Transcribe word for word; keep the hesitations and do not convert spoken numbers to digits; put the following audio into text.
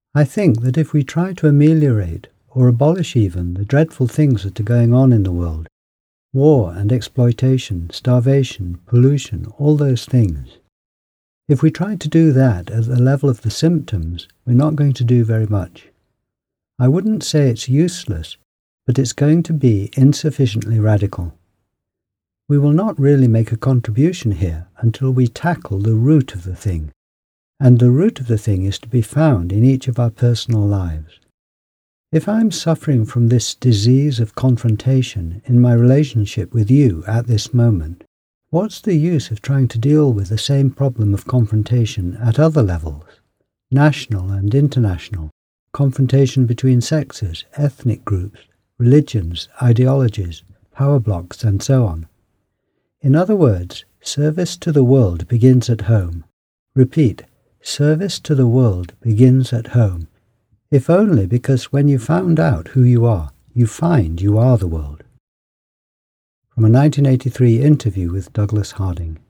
I think that if we try to ameliorate, or abolish even, the dreadful things that are going on in the world, war and exploitation, starvation, pollution, all those things, if we try to do that at the level of the symptoms, we're not going to do very much. I wouldn't say it's useless, but it's going to be insufficiently radical. We will not really make a contribution here until we tackle the root of the thing, and the root of the thing is to be found in each of our personal lives. If I'm suffering from this disease of confrontation in my relationship with you at this moment, what's the use of trying to deal with the same problem of confrontation at other levels, national and international, confrontation between sexes, ethnic groups, religions, ideologies, power blocks, and so on? In other words, service to the world begins at home. Repeat, service to the world begins at home, if only because when you found out who you are, you find you are the world. From a nineteen eighty-three interview with Douglas Harding.